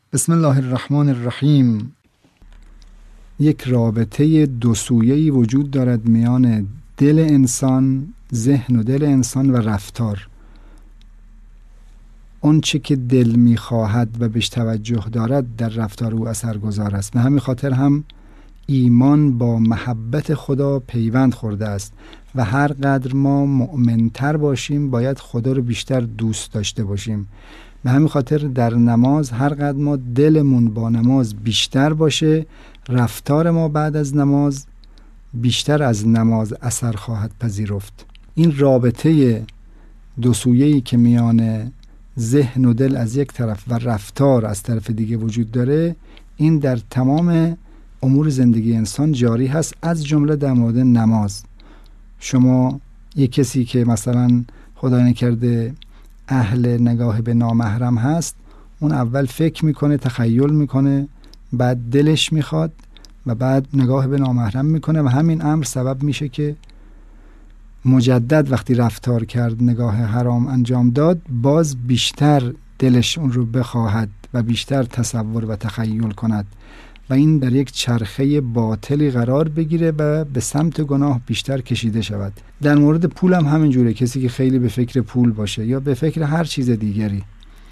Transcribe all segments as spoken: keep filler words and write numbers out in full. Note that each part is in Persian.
بسم الله الرحمن الرحیم. یک رابطه دو سویه‌ای وجود دارد میان دل انسان، ذهن و دل انسان و رفتار. اون چه که دل میخواهد و بهش توجه دارد در رفتار او اثرگذار است. به همین خاطر هم ایمان با محبت خدا پیوند خورده است و هر قدر ما مؤمن‌تر باشیم باید خدا رو بیشتر دوست داشته باشیم. به همین خاطر در نماز هر قدر ما دلمون با نماز بیشتر باشه، رفتار ما بعد از نماز بیشتر از نماز اثر خواهد پذیرفت. این رابطه دو سویه‌ای که میان ذهن و دل از یک طرف و رفتار از طرف دیگه وجود داره، این در تمام امور زندگی انسان جاری هست، از جمله در مورد نماز. شما یک کسی که مثلا خدا نکرده اهل نگاه به نامحرم هست، اون اول فکر میکنه، تخیل میکنه، بعد دلش میخواد و بعد نگاه به نامحرم میکنه و همین امر سبب میشه که مجدد وقتی رفتار کرد، نگاه حرام انجام داد، باز بیشتر دلش اون رو بخواهد و بیشتر تصور و تخیل کند و این در یک چرخه باطلی قرار بگیره و به سمت گناه بیشتر کشیده شود. در مورد پول هم همینجوره. کسی که خیلی به فکر پول باشه یا به فکر هر چیز دیگری،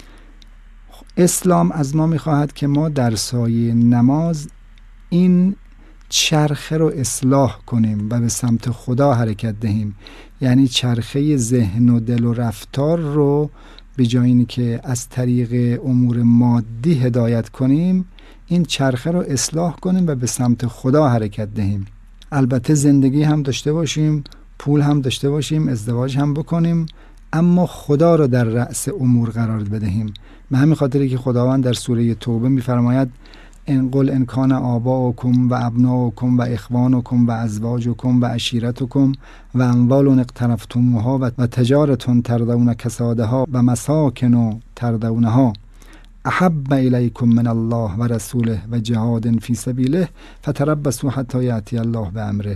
اسلام از ما میخواهد که ما در سایه نماز این چرخه رو اصلاح کنیم و به سمت خدا حرکت دهیم. یعنی چرخه ذهن و دل و رفتار رو به جای اینی که از طریق امور مادی هدایت کنیم، این چرخه رو اصلاح کنیم و به سمت خدا حرکت دهیم. البته زندگی هم داشته باشیم، پول هم داشته باشیم، ازدواج هم بکنیم، اما خدا رو در رأس امور قرار بدهیم. به همین خاطری که خداوند در سوره توبه می‌فرماید ان قل ان کان آباؤکم و ابناؤکم و اخوانکم و ازواجکم و عشیرتکم و اموال اقترفتموها و تجارة ترضون کسادها و مساکن ترضونها احب الیکم من الله و رسوله و جهاد فی سبیله فتربصوا حتی یأتی الله بامره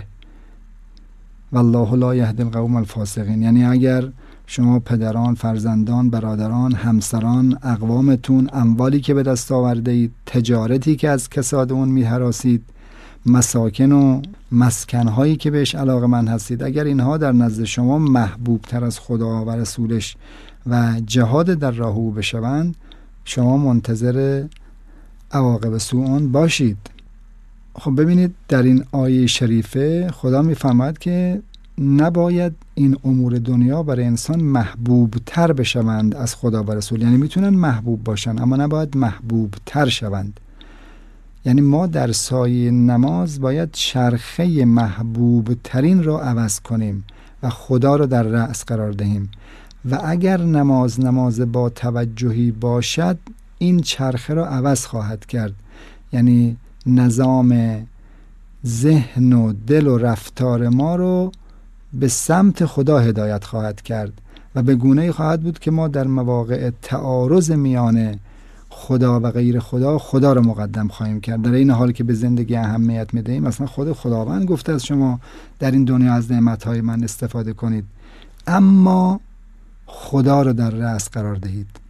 والله لا یهدی القوم الفاسقین. یعنی اگر شما پدران، فرزندان، برادران، همسران، اقوامتون، اموالی که به دست آورده اید، تجارتی که از کساد اون می‌هراسید، مساکن و مسکن‌هایی که بهش علاقه‌مند هستید، اگر اینها در نزد شما محبوب تر از خدا و رسولش و جهاد در راه او بشوند، شما منتظر عواقب سوء باشید. خب ببینید در این آیه شریفه خدا می‌فرماید که نباید این امور دنیا برای انسان محبوب تر بشوند از خدا و رسول. یعنی میتونن محبوب باشن اما نباید محبوب تر شوند. یعنی ما در سایه نماز باید چرخه محبوب ترین را عوض کنیم و خدا را در رأس قرار دهیم و اگر نماز نماز با توجهی باشد، این چرخه را عوض خواهد کرد. یعنی نظام ذهن و دل و رفتار ما رو به سمت خدا هدایت خواهد کرد و به گونه‌ای خواهد بود که ما در مواقع تعارض میان خدا و غیر خدا، خدا رو مقدم خواهیم کرد. در این حال که به زندگی اهمیت میدهیم، مثلا خود خداوند گفته از شما در این دنیا از نعمت‌های من استفاده کنید، اما خدا رو در رأس قرار دهید.